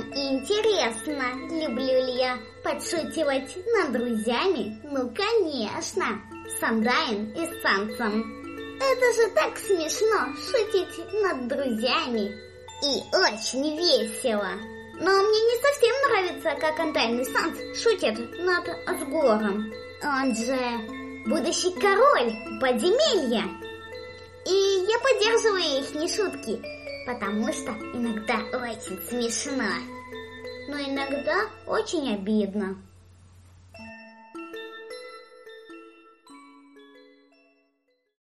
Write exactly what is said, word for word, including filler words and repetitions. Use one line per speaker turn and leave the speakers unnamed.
и интересно, люблю ли я подшучивать над друзьями? Ну, конечно, с Андайен и Сансом. Это же так смешно, шутить над друзьями. И очень весело. Но мне не совсем нравится, как Андайен и Санс шутят над Асгором. Он же будущий король подземелья. И я поддерживаю их не шутки, потому что иногда очень смешно, но иногда очень обидно.